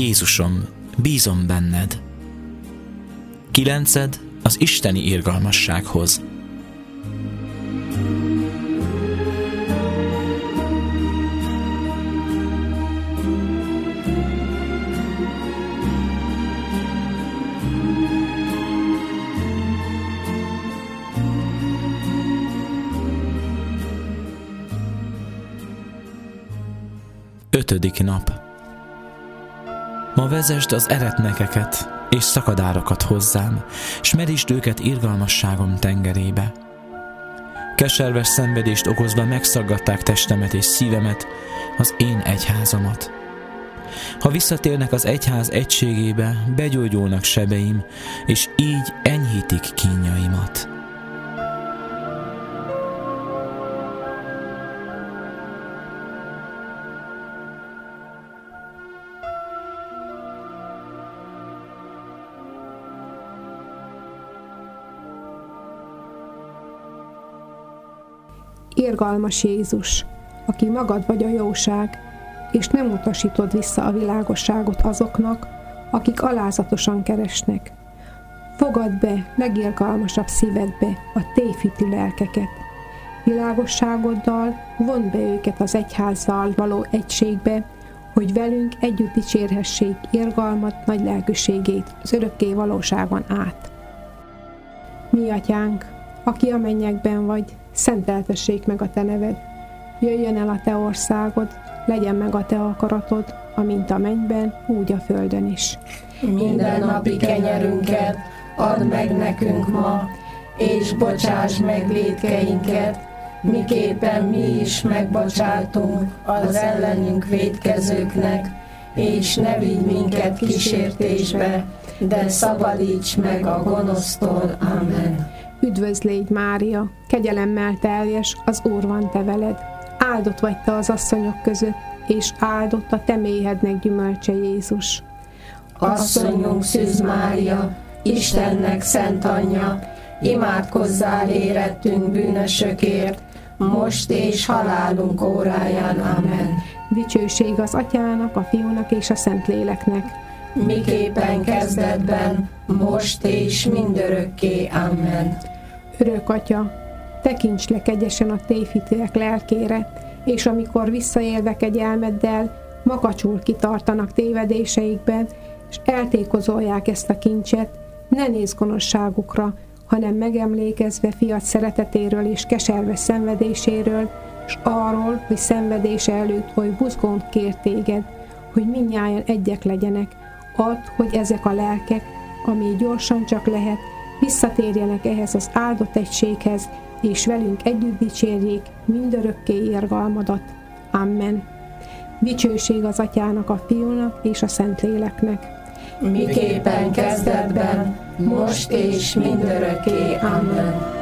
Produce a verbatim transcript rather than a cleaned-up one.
Jézusom, bízom benned. Kilenced az isteni irgalmassághoz. Ötödik nap. Ma vezesd az eretnekeket és szakadárokat hozzám, s merítsd őket irgalmasságom tengerébe. Keserves szenvedést okozva megszaggatták testemet és szívemet, az én egyházamat. Ha visszatérnek az egyház egységébe, begyógyulnak sebeim, és így enyhítik kínjaimat. Irgalmas Jézus, aki magad vagy a jóság, és nem utasítod vissza a világosságot azoknak, akik alázatosan keresnek. Fogad be legirgalmasabb szívedbe a tévhitű lelkeket. Világosságoddal vond be őket az egyházzal való egységbe, hogy velünk együtt dicsérhessék irgalmat, nagy lelkűségét az örökké valóságon át. Mi atyánk, aki a mennyekben vagy, szenteltessék meg a te neved. Jöjjön el a te országod, legyen meg a te akaratod, amint a mennyben, úgy a földön is. Minden napi kenyerünket add meg nekünk ma, és bocsáss meg vétkeinket, miképpen mi is megbocsátunk az ellenünk vétkezőknek, és ne vigy minket kísértésbe, de szabadíts meg a gonosztól. Amen. Üdvözlégy, Mária, kegyelemmel teljes, az Úr van te veled. Áldott vagy te az asszonyok között, és áldott a te méhednek gyümölcse, Jézus. Asszonyunk Szűz Mária, Istennek szent anyja, imádkozzál érettünk bűnösökért, most és halálunk óráján. Amen. Dicsőség az Atyának, a Fiúnak és a Szentléleknek, miképpen kezdetben, most és mindörökké. Amen. Örök Atya, tekints le kegyesen a tévhitűek lelkére, és amikor visszaélve kegyelmeddel, makacsul kitartanak tévedéseikben, és eltékozolják ezt a kincset, ne nézz gonoszságukra, hanem megemlékezve fiad szeretetéről és keserves szenvedéséről, és arról, hogy szenvedése előtt oly buzgónt kér téged, hogy mindnyájan egyek legyenek. Add, hogy ezek a lelkek, ami gyorsan csak lehet, visszatérjenek ehhez az áldott egységhez, és velünk együtt dicsérjék mindörökké irgalmadat. Amen. Dicsőség az Atyának, a Fiúnak és a Szentléleknek, miképpen kezdetben, most és mindörökké. Amen.